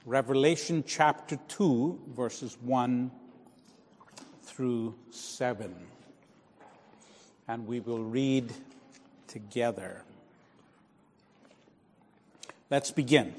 Revelation chapter 2, verses 1 through 7. And we will read together. Let's begin.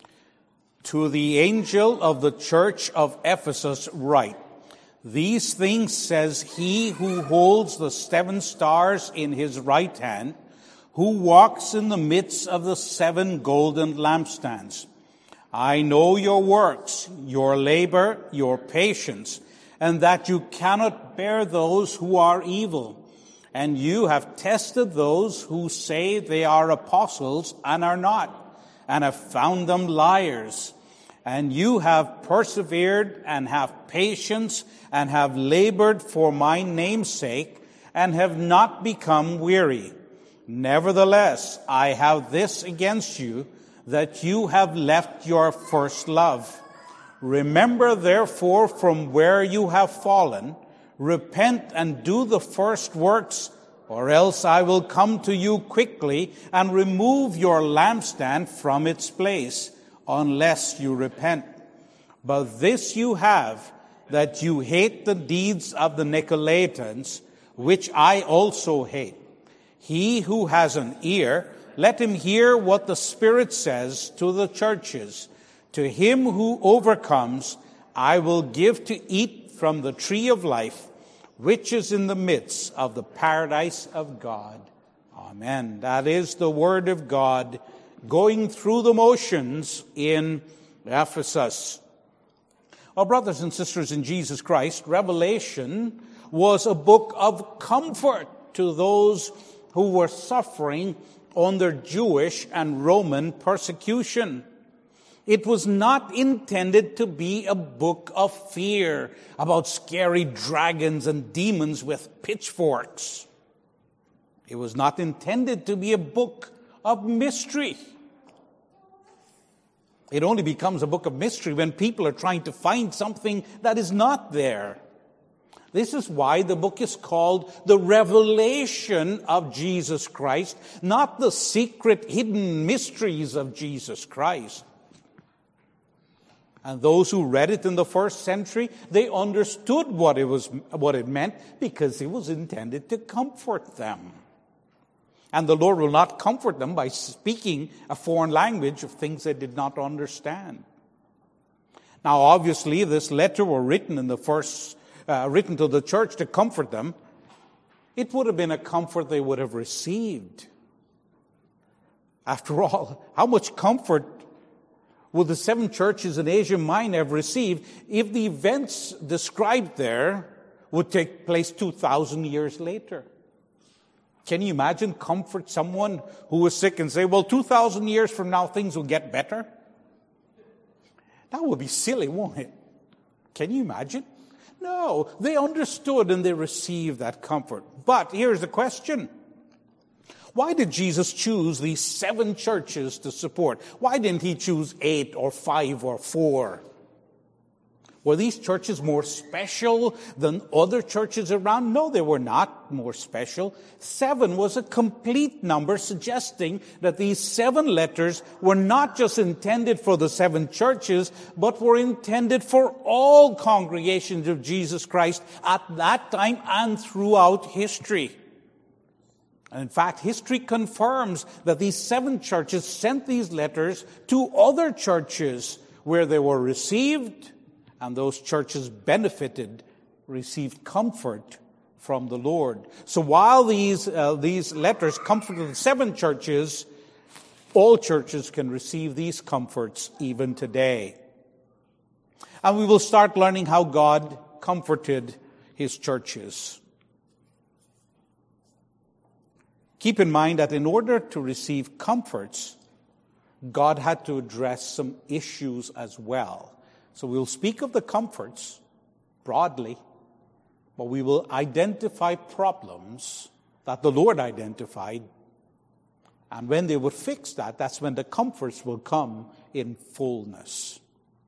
To the angel of the church of Ephesus write, "These things says he who holds the 7 stars in his right hand, who walks in the midst of the 7 golden lampstands. I know your works, your labor, your patience, and that you cannot bear those who are evil. And you have tested those who say they are apostles and are not, and have found them liars. And you have persevered and have patience and have labored for my name's sake and have not become weary. Nevertheless, I have this against you, that you have left your first love. Remember, therefore, from where you have fallen, repent and do the first works, or else I will come to you quickly and remove your lampstand from its place, unless you repent. But this you have, that you hate the deeds of the Nicolaitans, which I also hate. He who has an ear, let him hear what the Spirit says to the churches. To him who overcomes, I will give to eat from the tree of life, which is in the midst of the paradise of God." Amen. That is the word of God going through the motions in Ephesus. Our brothers and sisters in Jesus Christ, Revelation was a book of comfort to those who were suffering under Jewish and Roman persecution. It was not intended to be a book of fear about scary dragons and demons with pitchforks. It was not intended to be a book of mystery. It only becomes a book of mystery when people are trying to find something that is not there. This is why the book is called the Revelation of Jesus Christ, not the secret hidden mysteries of Jesus Christ. And those who read it in the first century, they understood what it meant, because it was intended to comfort them. And the Lord will not comfort them by speaking a foreign language of things they did not understand. Now, obviously, this letter was written written to the church to comfort them. It would have been a comfort they would have received. After all, how much comfort would the 7 churches in Asia Minor have received if the events described there would take place 2,000 years later? Can you imagine comfort someone who was sick and say, well, 2,000 years from now things will get better? That would be silly, won't it? Can you imagine? No, they understood and they received that comfort. But here's the question. Why did Jesus choose these 7 churches to support? Why didn't he choose 8 or 5 or 4? Were these churches more special than other churches around? No, they were not more special. 7 was a complete number, suggesting that these 7 letters were not just intended for the 7 churches, but were intended for all congregations of Jesus Christ at that time and throughout history. And in fact, history confirms that these 7 churches sent these letters to other churches where they were received, and those churches received comfort from the Lord. So while these letters comforted the 7 churches, all churches can receive these comforts even today. And we will start learning how God comforted his churches. Keep in mind that in order to receive comforts, God had to address some issues as well. So we'll speak of the comforts broadly, but we will identify problems that the Lord identified. And when they would fix that, that's when the comforts will come in fullness.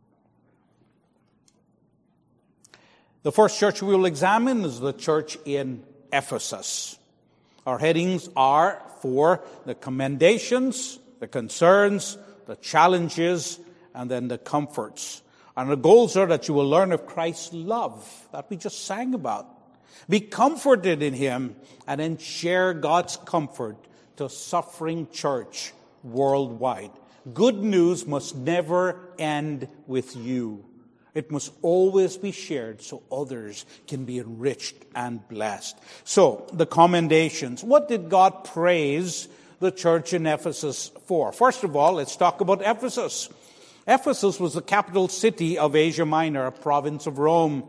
The first church we will examine is the church in Ephesus. Our headings are for the commendations, the concerns, the challenges, and then the comforts. And the goals are that you will learn of Christ's love that we just sang about. Be comforted in him, and then share God's comfort to a suffering church worldwide. Good news must never end with you. It must always be shared so others can be enriched and blessed. So, the commendations. What did God praise the church in Ephesus for? First of all, let's talk about Ephesus. Ephesus was the capital city of Asia Minor, a province of Rome.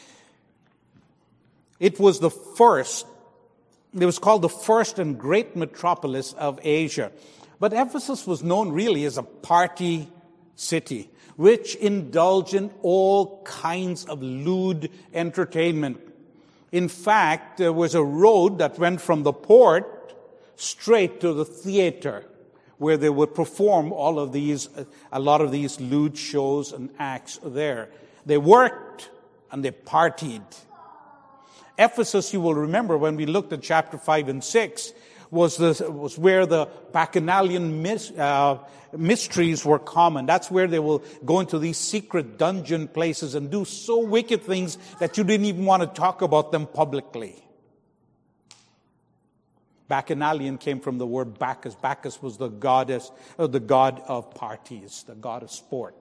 It was called the first and great metropolis of Asia. But Ephesus was known really as a party city, which indulged in all kinds of lewd entertainment. In fact, there was a road that went from the port straight to the theater, where they would perform a lot of these lewd shows and acts there. They worked and they partied. Ephesus, you will remember when we looked at chapter 5 and 6, was where the Bacchanalian mysteries were common. That's where they will go into these secret dungeon places and do so wicked things that you didn't even want to talk about them publicly. Bacchanalian came from the word Bacchus. Bacchus was the god of parties, the god of sport.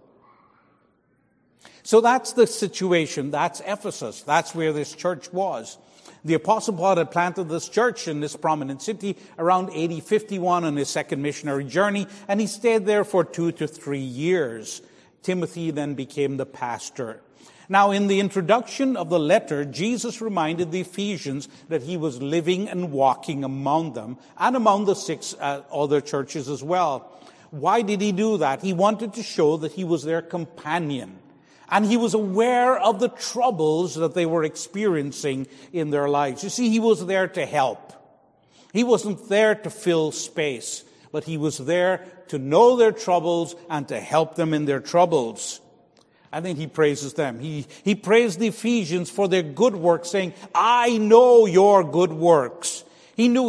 So that's the situation. That's Ephesus. That's where this church was. The Apostle Paul had planted this church in this prominent city around AD 51 on his second missionary journey, and he stayed there for 2 to 3 years. Timothy then became the pastor. Now, in the introduction of the letter, Jesus reminded the Ephesians that he was living and walking among them and among the 6 other churches as well. Why did he do that? He wanted to show that he was their companion. And he was aware of the troubles that they were experiencing in their lives. You see, he was there to help. He wasn't there to fill space, but he was there to know their troubles and to help them in their troubles. I think he praises them. He praised the Ephesians for their good works, saying, I know your good works. He knew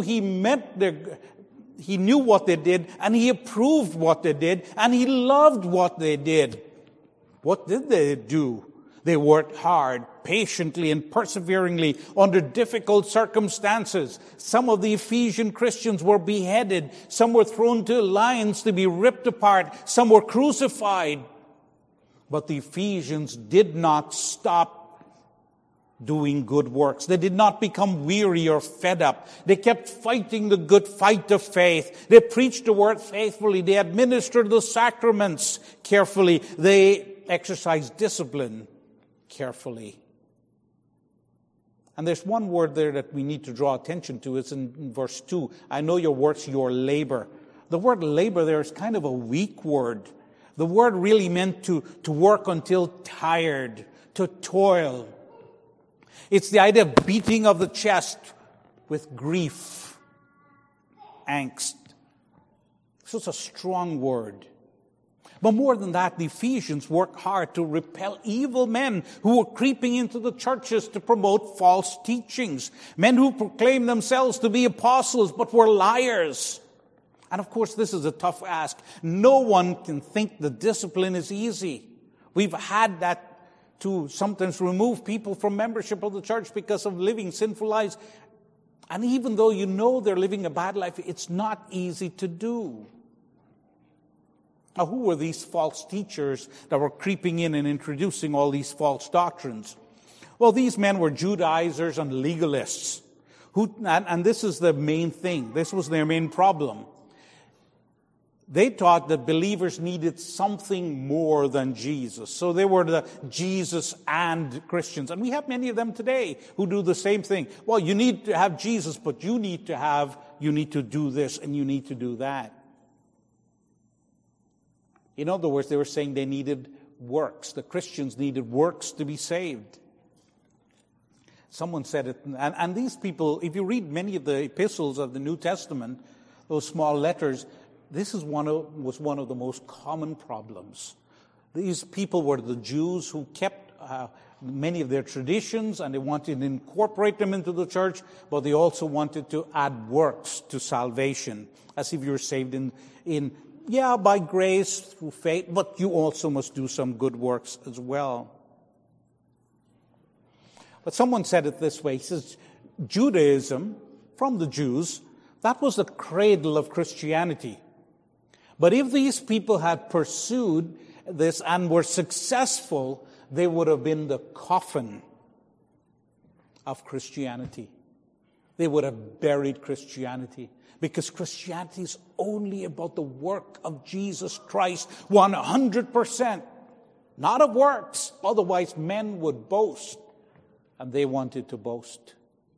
what they did, and he approved what they did, and he loved what they did. What did they do? They worked hard, patiently, and perseveringly under difficult circumstances. Some of the Ephesian Christians were beheaded. Some were thrown to lions to be ripped apart. Some were crucified. But the Ephesians did not stop doing good works. They did not become weary or fed up. They kept fighting the good fight of faith. They preached the word faithfully. They administered the sacraments carefully. They exercised discipline carefully. And there's one word there that we need to draw attention to. It's in verse 2. I know your works, your labor. The word labor there is kind of a weak word. The word really meant to work until tired, to toil. It's the idea of beating of the chest with grief, angst. So it's a strong word. But more than that, the Ephesians worked hard to repel evil men who were creeping into the churches to promote false teachings. Men who proclaimed themselves to be apostles but were liars. And of course, this is a tough ask. No one can think the discipline is easy. We've had that to sometimes remove people from membership of the church because of living sinful lives. And even though you know they're living a bad life, it's not easy to do. Now, who were these false teachers that were creeping in and introducing all these false doctrines? Well, these men were Judaizers and legalists. And this is the main thing. This was their main problem. They taught that believers needed something more than Jesus. So they were the Jesus and Christians. And we have many of them today who do the same thing. Well, you need to have Jesus, but you need to do this and you need to do that. In other words, they were saying they needed works. The Christians needed works to be saved. Someone said it, and these people, if you read many of the epistles of the New Testament, those small letters, this was one of the most common problems. These people were the Jews who kept many of their traditions, and they wanted to incorporate them into the church, but they also wanted to add works to salvation, as if you were saved in yeah, by grace through faith, but you also must do some good works as well. But someone said it this way. He says, Judaism, from the Jews, that was the cradle of Christianity. But if these people had pursued this and were successful, they would have been the coffin of Christianity. They would have buried Christianity. Because Christianity is only about the work of Jesus Christ, 100%. Not of works. Otherwise, men would boast. And they wanted to boast.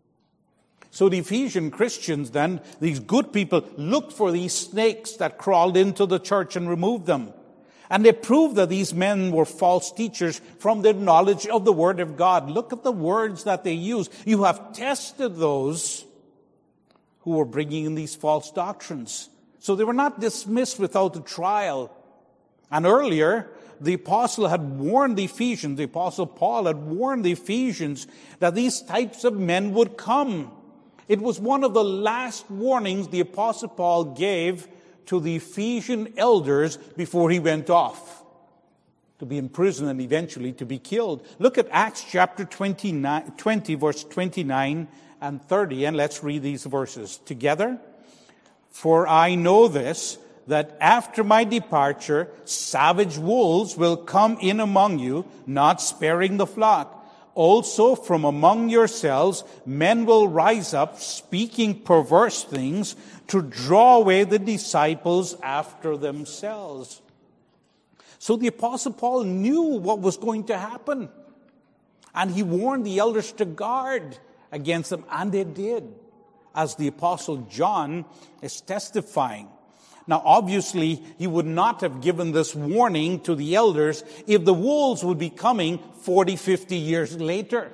So the Ephesian Christians then, these good people, looked for these snakes that crawled into the church and removed them. And they proved that these men were false teachers from their knowledge of the Word of God. Look at the words that they use. You have tested those who were bringing in these false doctrines. So they were not dismissed without a trial. And earlier, the apostle had warned the Ephesians, the apostle Paul had warned the Ephesians that these types of men would come. It was one of the last warnings the apostle Paul gave to the Ephesian elders before he went off to be imprisoned and eventually to be killed. Look at Acts chapter 20, verse 29 and 30, and let's read these verses together. For I know this, that after my departure, savage wolves will come in among you, not sparing the flock. Also from among yourselves, men will rise up, speaking perverse things, to draw away the disciples after themselves. So the Apostle Paul knew what was going to happen. And he warned the elders to guard against them, and they did, as the Apostle John is testifying. Now, obviously, he would not have given this warning to the elders if the wolves would be coming 40, 50 years later.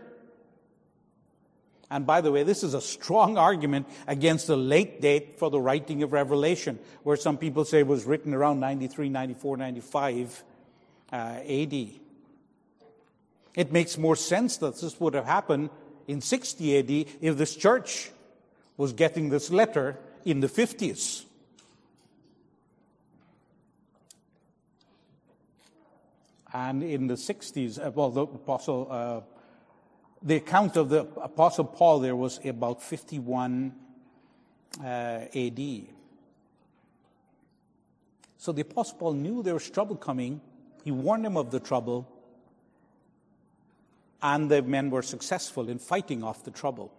And by the way, this is a strong argument against the late date for the writing of Revelation, where some people say it was written around 93, 94, 95 AD. It makes more sense that this would have happened in 60 AD if this church was getting this letter in the 50s. And in the 60s, the account of the Apostle Paul there was about 51 AD. So the Apostle Paul knew there was trouble coming. He warned them of the trouble. And the men were successful in fighting off the trouble.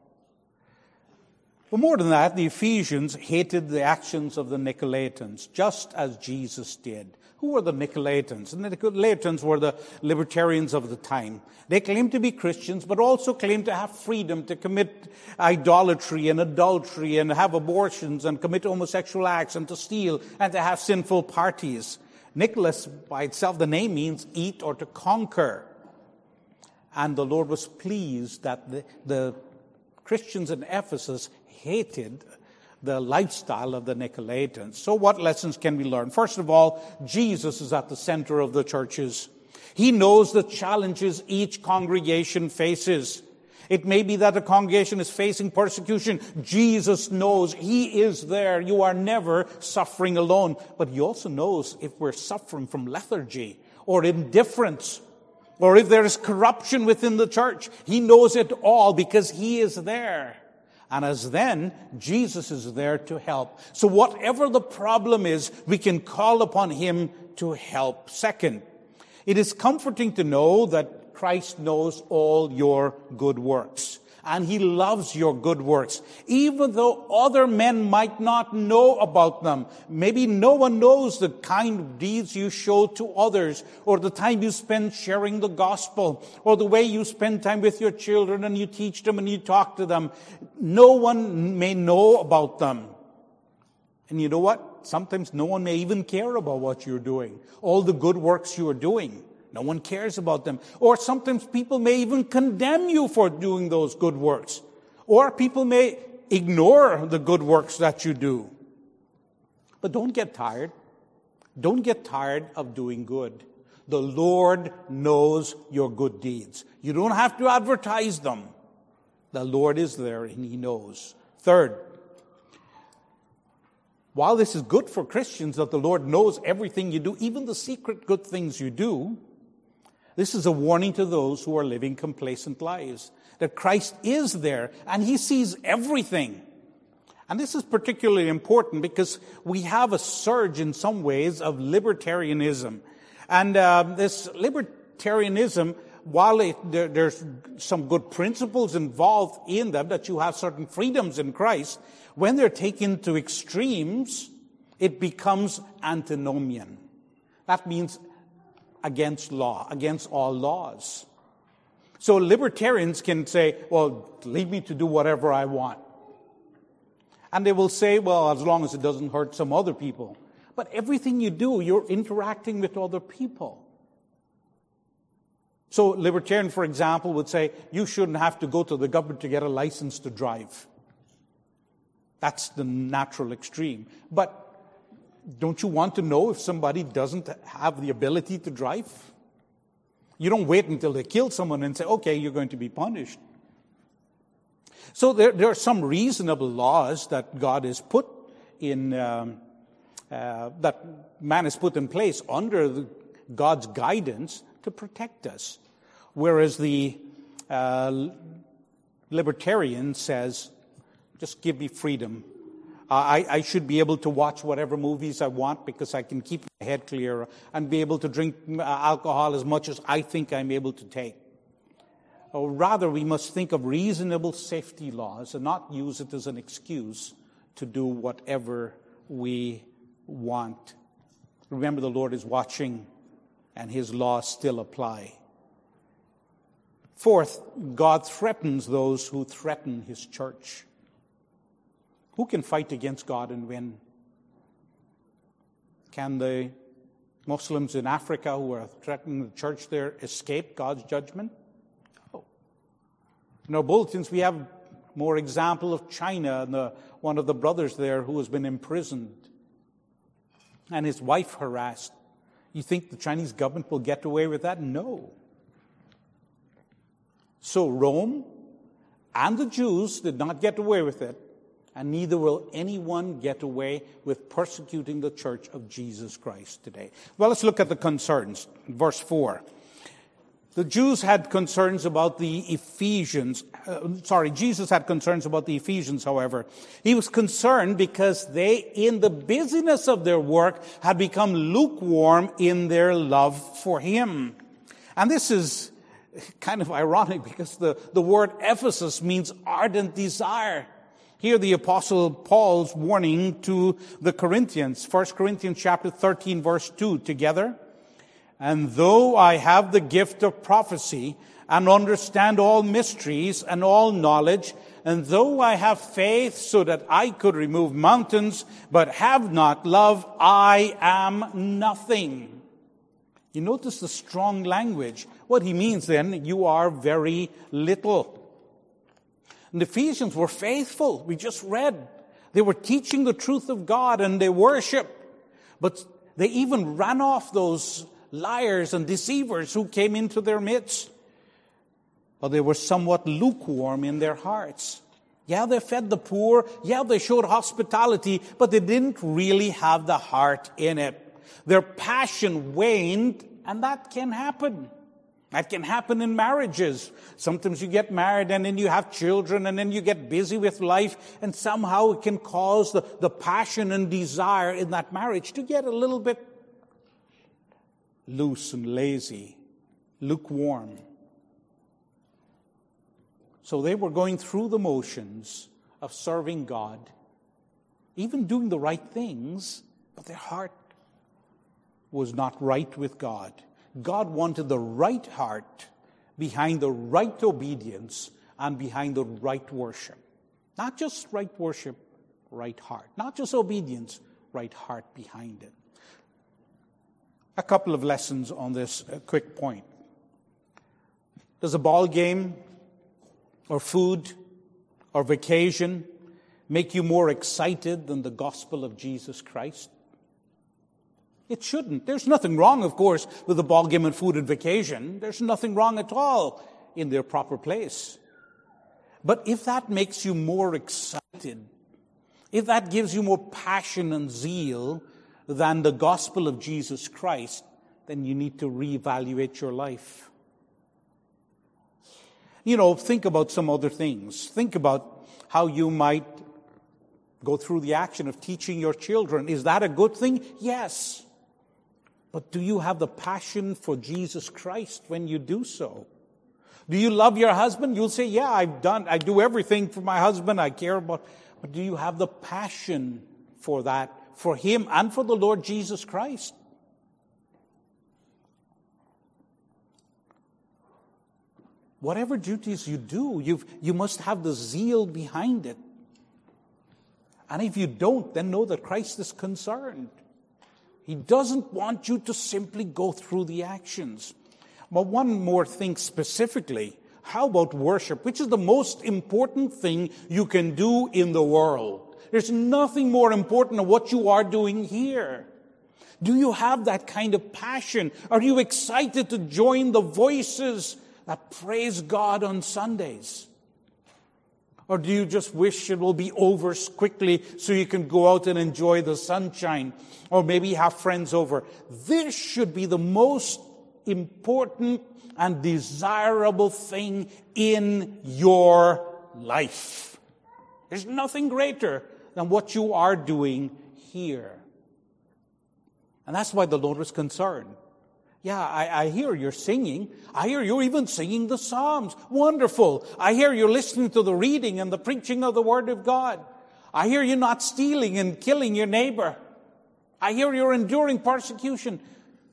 But more than that, the Ephesians hated the actions of the Nicolaitans, just as Jesus did. Who were the Nicolaitans? And the Nicolaitans were the libertarians of the time. They claimed to be Christians, but also claimed to have freedom to commit idolatry and adultery and have abortions and commit homosexual acts and to steal and to have sinful parties. Nicholas, by itself, the name means eat or to conquer. And the Lord was pleased that the Christians in Ephesus hated the lifestyle of the Nicolaitans. So what lessons can we learn? First of all, Jesus is at the center of the churches. He knows the challenges each congregation faces. It may be that a congregation is facing persecution. Jesus knows. He is there. You are never suffering alone. But He also knows if we're suffering from lethargy or indifference, or if there is corruption within the church. He knows it all because He is there. And as then, Jesus is there to help. So whatever the problem is, we can call upon Him to help. Second, it is comforting to know that Christ knows all your good works. And He loves your good works, even though other men might not know about them. Maybe no one knows the kind of deeds you show to others, or the time you spend sharing the gospel, or the way you spend time with your children and you teach them and you talk to them. No one may know about them. And you know what? Sometimes no one may even care about what you're doing, all the good works you are doing. No one cares about them. Or sometimes people may even condemn you for doing those good works. Or people may ignore the good works that you do. But don't get tired. Don't get tired of doing good. The Lord knows your good deeds. You don't have to advertise them. The Lord is there and He knows. Third, while this is good for Christians that the Lord knows everything you do, even the secret good things you do, this is a warning to those who are living complacent lives, that Christ is there and he sees everything. And this is particularly important because we have a surge in some ways of libertarianism. And this libertarianism, while there's some good principles involved in them, that you have certain freedoms in Christ, when they're taken to extremes, it becomes antinomian. That means against law, against all laws. So libertarians can say, well, leave me to do whatever I want. And they will say, well, as long as it doesn't hurt some other people. But everything you do, you're interacting with other people. So libertarian, for example, would say, you shouldn't have to go to the government to get a license to drive. That's the natural extreme. But don't you want to know if somebody doesn't have the ability to drive? You don't wait until they kill someone and say, okay, you're going to be punished. So there are some reasonable laws that God has put in, that man has put in place under God's guidance to protect us. Whereas the libertarian says, just give me freedom. I should be able to watch whatever movies I want because I can keep my head clear and be able to drink alcohol as much as I think I'm able to take. Or rather, we must think of reasonable safety laws and not use it as an excuse to do whatever we want. Remember, the Lord is watching and his laws still apply. Fourth, God threatens those who threaten his church. Who can fight against God and win? Can the Muslims in Africa who are threatening the church there escape God's judgment? No. In our bulletins, we have more example of China and one of the brothers there who has been imprisoned and his wife harassed. You think the Chinese government will get away with that? No. So Rome and the Jews did not get away with it, and neither will anyone get away with persecuting the church of Jesus Christ today. Well, let's look at the concerns. Verse 4. The Jews had concerns about the Ephesians. Jesus had concerns about the Ephesians, however. He was concerned because they, in the busyness of their work, had become lukewarm in their love for him. And this is kind of ironic because the word Ephesus means ardent desire. Here the Apostle Paul's warning to the Corinthians. 1 Corinthians chapter 13, verse 2 together. And though I have the gift of prophecy and understand all mysteries and all knowledge, and though I have faith so that I could remove mountains, but have not love, I am nothing. You notice the strong language. What he means then, you are very little. And the Ephesians were faithful. We just read. They were teaching the truth of God and they worshiped. But they even ran off those liars and deceivers who came into their midst. But they were somewhat lukewarm in their hearts. Yeah, they fed the poor. Yeah, they showed hospitality, but they didn't really have the heart in it. Their passion waned, and that can happen. That can happen in marriages. Sometimes you get married and then you have children and then you get busy with life, and somehow it can cause the passion and desire in that marriage to get a little bit loose and lazy, lukewarm. So they were going through the motions of serving God, even doing the right things, but their heart was not right with God. God wanted the right heart behind the right obedience and behind the right worship. Not just right worship, right heart. Not just obedience, right heart behind it. A couple of lessons on this quick point. Does a ball game or food or vacation make you more excited than the gospel of Jesus Christ? It shouldn't. There's nothing wrong, of course, with the ball game and food and vacation. There's nothing wrong at all in their proper place. But if that makes you more excited if that gives you more passion and zeal than the gospel of Jesus Christ, then you need to reevaluate your life. Think about some other things. Think about how you might go through the action of teaching your children. Is that a good thing? Yes. But do you have the passion for Jesus Christ when you do so? Do you love your husband? You'll say, yeah, I do everything for my husband. I care about. But do you have the passion for that, for him and for the Lord Jesus Christ? Whatever duties you do, you must have the zeal behind it. And if you don't, then know that Christ is concerned. He doesn't want you to simply go through the actions. But one more thing specifically, how about worship, which is the most important thing you can do in the world? There's nothing more important than what you are doing here. Do you have that kind of passion? Are you excited to join the voices that praise God on Sundays? Or do you just wish it will be over quickly so you can go out and enjoy the sunshine? Or maybe have friends over. This should be the most important and desirable thing in your life. There's nothing greater than what you are doing here. And that's why the Lord was concerned. Yeah, I hear you're singing. I hear you're even singing the Psalms. Wonderful. I hear you're listening to the reading and the preaching of the Word of God. I hear you're not stealing and killing your neighbor. I hear you're enduring persecution.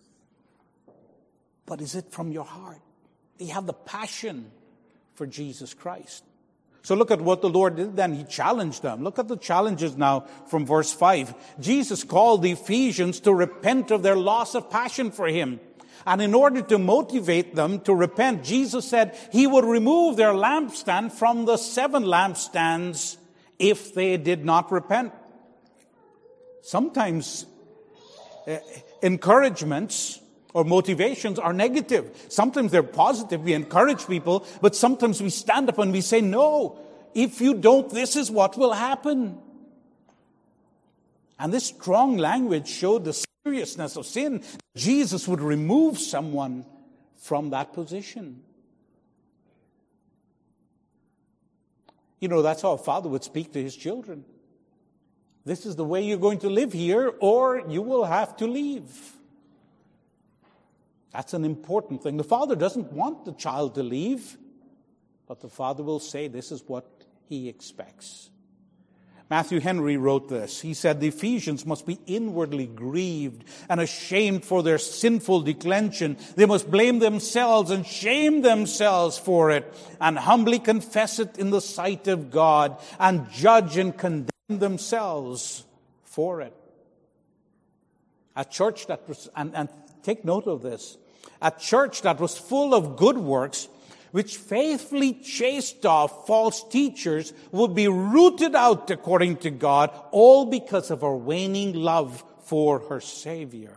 But is it from your heart? Do you have the passion for Jesus Christ? So look at what the Lord did then. He challenged them. Look at the challenges now from verse 5. Jesus called the Ephesians to repent of their loss of passion for Him. And in order to motivate them to repent, Jesus said He would remove their lampstand from the 7 lampstands if they did not repent. Sometimes encouragements or motivations are negative. Sometimes they're positive. We encourage people, but sometimes we stand up and we say, no, if you don't, this is what will happen. And this strong language showed the seriousness of sin. Jesus would remove someone from that position. That's how a father would speak to his children. This is the way you're going to live here, or you will have to leave. That's an important thing. The father doesn't want the child to leave, but the father will say this is what he expects. Matthew Henry wrote this. He said, the Ephesians must be inwardly grieved and ashamed for their sinful declension. They must blame themselves and shame themselves for it and humbly confess it in the sight of God and judge and condemn themselves for it. A church that was, and take note of this, a church that was full of good works, which faithfully chased off false teachers, would be rooted out according to God, all because of her waning love for her Savior.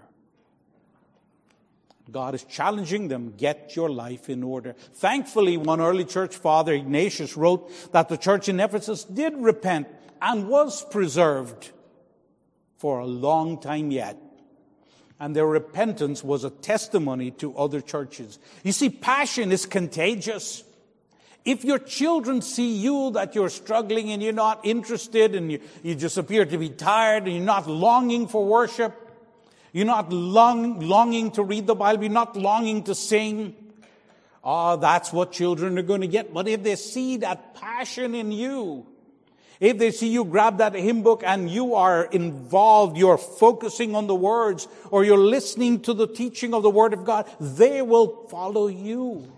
God is challenging them, get your life in order. Thankfully, one early church father, Ignatius, wrote that the church in Ephesus did repent and was preserved for a long time yet. And their repentance was a testimony to other churches. You see, passion is contagious. If your children see you that you're struggling and you're not interested and you just appear to be tired and you're not longing for worship, you're not longing to read the Bible, you're not longing to sing, that's what children are going to get. But if they see that passion in you, if they see you grab that hymn book and you are involved, you're focusing on the words, or you're listening to the teaching of the Word of God, they will follow you.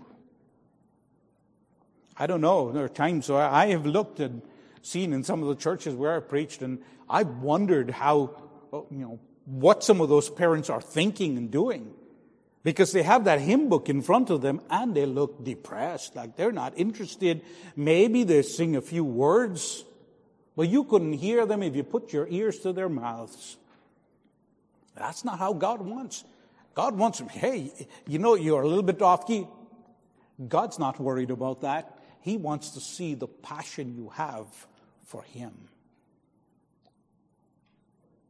I don't know. There are times where I have looked and seen in some of the churches where I preached, and I've wondered how, what some of those parents are thinking and doing. Because they have that hymn book in front of them and they look depressed, like they're not interested. Maybe they sing a few words, but you couldn't hear them if you put your ears to their mouths. That's not how God wants. God wants, hey, you're a little bit off key. God's not worried about that. He wants to see the passion you have for Him.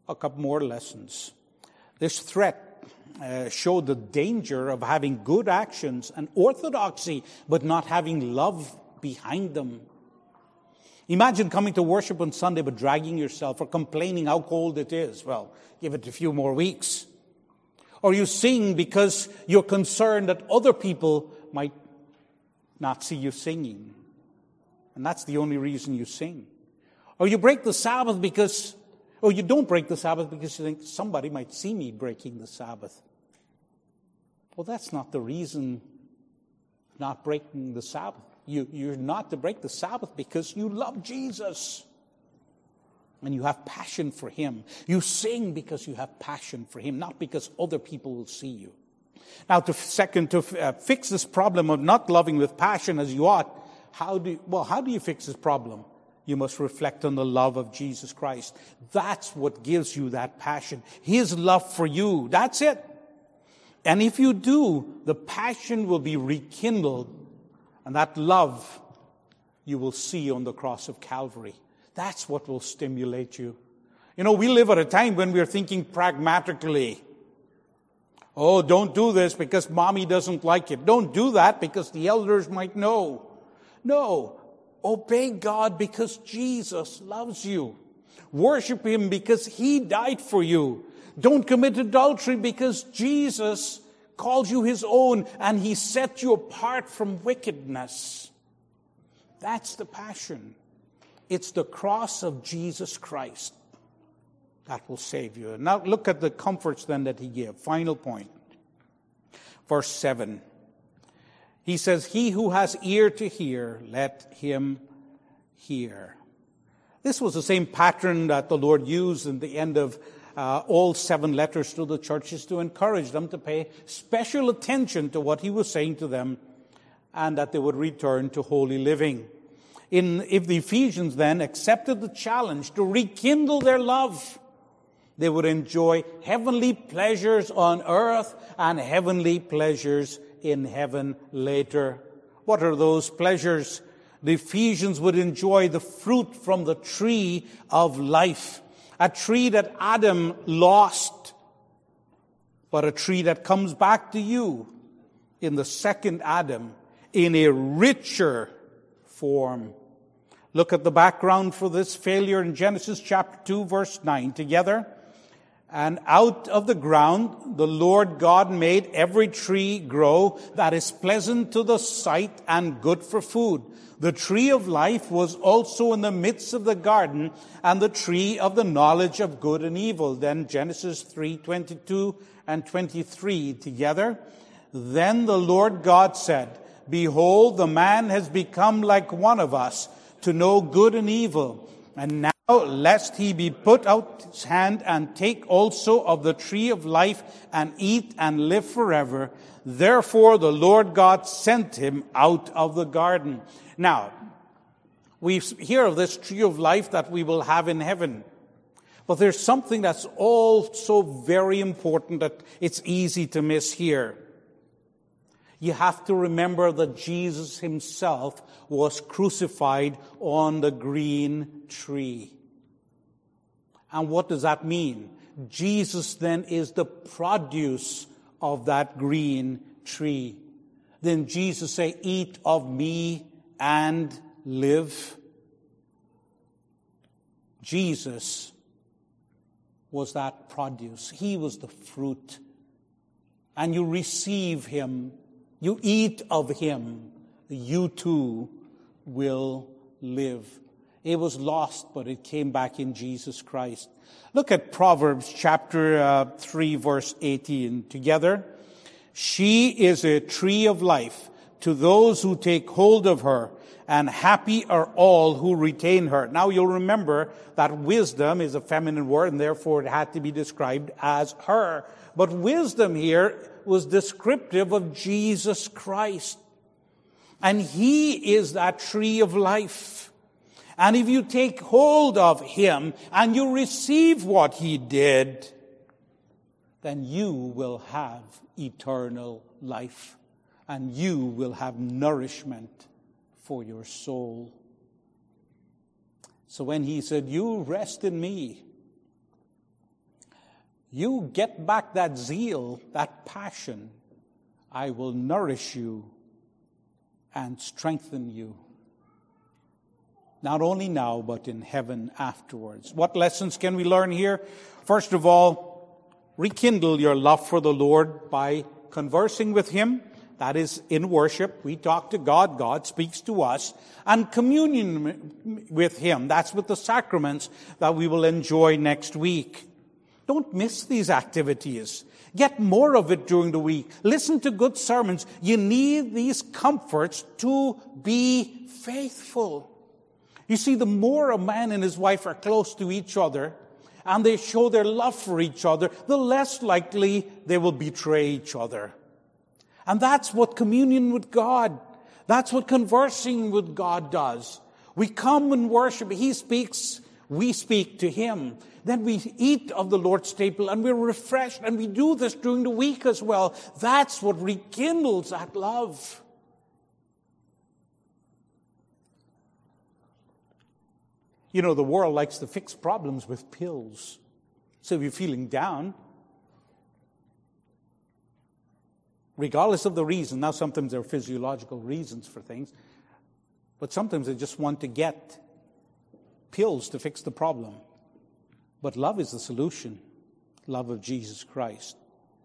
a couple more lessons. This threat showed the danger of having good actions and orthodoxy, but not having love behind them. Imagine coming to worship on Sunday but dragging yourself, or complaining how cold it is. Well, give it a few more weeks. Or you sing because you're concerned that other people might not see you singing. And that's the only reason you sing. Or you break the Sabbath or you don't break the Sabbath because you think somebody might see me breaking the Sabbath. Well, that's not the reason not breaking the Sabbath. You're not to break the Sabbath because you love Jesus and you have passion for Him. You sing because you have passion for Him, not because other people will see you. Now, to fix this problem of not loving with passion as you ought, how do you fix this problem? You must reflect on the love of Jesus Christ. That's what gives you that passion. His love for you. That's it. And if you do, the passion will be rekindled. And that love you will see on the cross of Calvary. That's what will stimulate you. You know, we live at a time when we're thinking pragmatically. Oh, don't do this because mommy doesn't like it. Don't do that because the elders might know. No. Obey God because Jesus loves you. Worship Him because He died for you. Don't commit adultery because Jesus called you His own and He set you apart from wickedness. That's the passion. It's the cross of Jesus Christ that will save you. Now look at the comforts then that He gave. Final point. Verse 7. He says, he who has ear to hear, let him hear. This was the same pattern that the Lord used in the end of all 7 letters to the churches to encourage them to pay special attention to what He was saying to them and that they would return to holy living. If the Ephesians then accepted the challenge to rekindle their love, they would enjoy heavenly pleasures on earth and heavenly pleasures in heaven later. What are those pleasures? The Ephesians would enjoy the fruit from the tree of life. A tree that Adam lost, but a tree that comes back to you in the second Adam in a richer form. Look at the background for this failure in Genesis chapter 2, verse 9 together. And out of the ground the Lord God made every tree grow that is pleasant to the sight and good for food. The tree of life was also in the midst of the garden, and the tree of the knowledge of good and evil. Then Genesis 3:22 and 23 together. Then the Lord God said, behold, the man has become like one of us, to know good and evil. And now lest he be put out his hand and take also of the tree of life and eat and live forever. Therefore the Lord God sent him out of the garden. Now, we hear of this tree of life that we will have in heaven. But there's something that's also very important that it's easy to miss here. You have to remember that Jesus Himself was crucified on the green tree. And what does that mean? Jesus then is the produce of that green tree. Then Jesus say, eat of me and live. Jesus was that produce. He was the fruit. And you receive Him. You eat of Him, you too will live. It was lost, but it came back in Jesus Christ. Look at Proverbs chapter 3, verse 18 together. She is a tree of life to those who take hold of her, and happy are all who retain her. Now you'll remember that wisdom is a feminine word, and therefore it had to be described as her. But wisdom here was descriptive of Jesus Christ. And He is that tree of life. And if you take hold of Him and you receive what He did, then you will have eternal life. And you will have nourishment for your soul. So when He said, you rest in me, You get back that zeal, that passion. I will nourish you and strengthen you. Not only now, but in heaven afterwards. What lessons can we learn here? First of all, rekindle your love for the Lord by conversing with Him. That is in worship. We talk to God. God speaks to us. And communion with Him. That's with the sacraments that we will enjoy next week. Don't miss these activities. Get more of it during the week. Listen to good sermons. You need these comforts to be faithful. You see, the more a man and his wife are close to each other and they show their love for each other, the less likely they will betray each other. And that's what communion with God, that's what conversing with God does. We come and worship. He speaks, we speak to Him. Then we eat of the Lord's table and we're refreshed, and we do this during the week as well. That's what rekindles that love. You know, the world likes to fix problems with pills. So if you're feeling down, regardless of the reason, now sometimes there are physiological reasons for things, but sometimes they just want to get pills to fix the problem. But love is the solution. Love of Jesus Christ.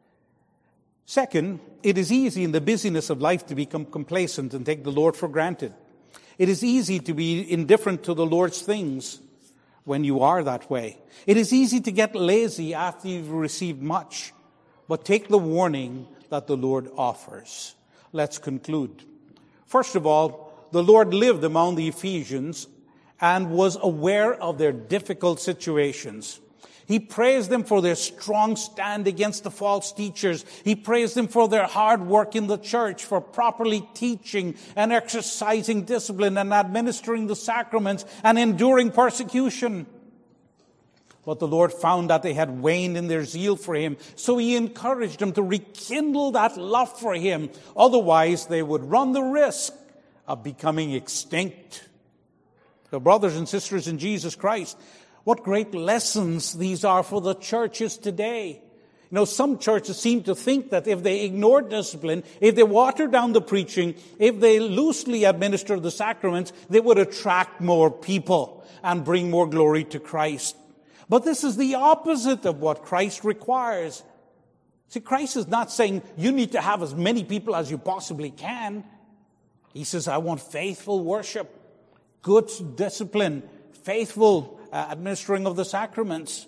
Second, it is easy in the busyness of life to become complacent and take the Lord for granted. It is easy to be indifferent to the Lord's things when you are that way. It is easy to get lazy after you've received much. But take the warning that the Lord offers. Let's conclude. First of all, the Lord lived among the Ephesians and was aware of their difficult situations. He praised them for their strong stand against the false teachers. He praised them for their hard work in the church, for properly teaching and exercising discipline and administering the sacraments and enduring persecution. But the Lord found that they had waned in their zeal for Him, so He encouraged them to rekindle that love for Him. Otherwise, they would run the risk of becoming extinct. So, brothers and sisters in Jesus Christ, what great lessons these are for the churches today. You know, some churches seem to think that if they ignore discipline, if they water down the preaching, if they loosely administer the sacraments, they would attract more people and bring more glory to Christ. But this is the opposite of what Christ requires. See, Christ is not saying you need to have as many people as you possibly can. He says, I want faithful worship, good discipline, faithful administering of the sacraments.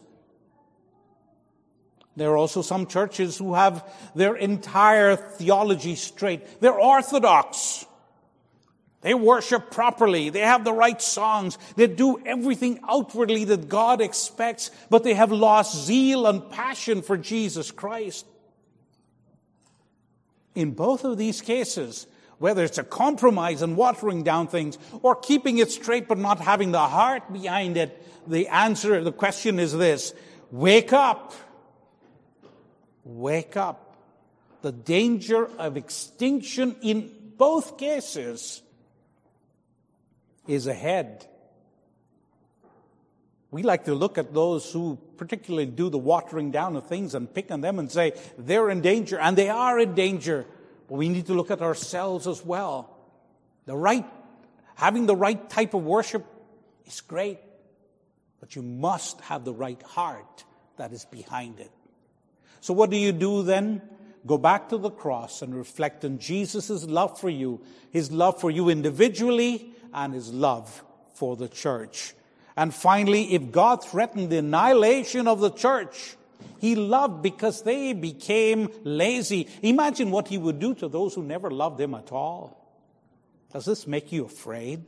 There are also some churches who have their entire theology straight. They're orthodox. They worship properly. They have the right songs. They do everything outwardly that God expects, but they have lost zeal and passion for Jesus Christ. In both of these cases, whether it's a compromise and watering down things or keeping it straight but not having the heart behind it, the question is this: wake up. Wake up. The danger of extinction in both cases is ahead. We like to look at those who particularly do the watering down of things and pick on them and say they're in danger, and they are in danger. But we need to look at ourselves as well. Having the right type of worship is great, but you must have the right heart that is behind it. So what do you do then? Go back to the cross and reflect on Jesus' love for you, His love for you individually, and His love for the church. And finally, if God threatened the annihilation of the church, He loved because they became lazy. Imagine what He would do to those who never loved Him at all. Does this make you afraid?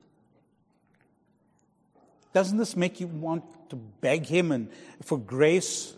Doesn't this make you want to beg Him for grace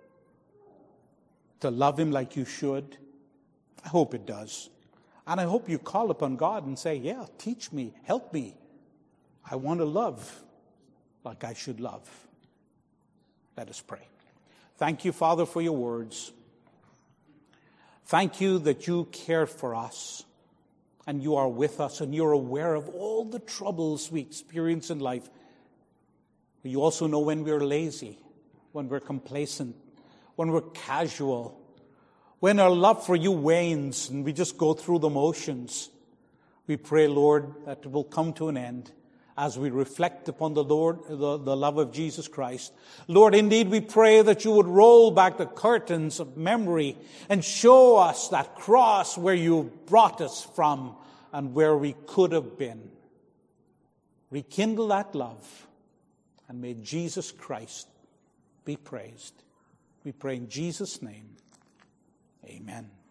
to love Him like you should? I hope it does. And I hope you call upon God and say, yeah, teach me, help me. I want to love like I should love. Let us pray. Thank you, Father, for your words. Thank you that you care for us and you are with us and you're aware of all the troubles we experience in life. But you also know when we're lazy, when we're complacent, when we're casual, when our love for you wanes and we just go through the motions. We pray, Lord, that it will come to an end as we reflect upon the love of Jesus Christ. Lord, indeed, we pray that you would roll back the curtains of memory and show us that cross where you brought us from and where we could have been. Rekindle that love, and may Jesus Christ be praised. We pray in Jesus' name. Amen.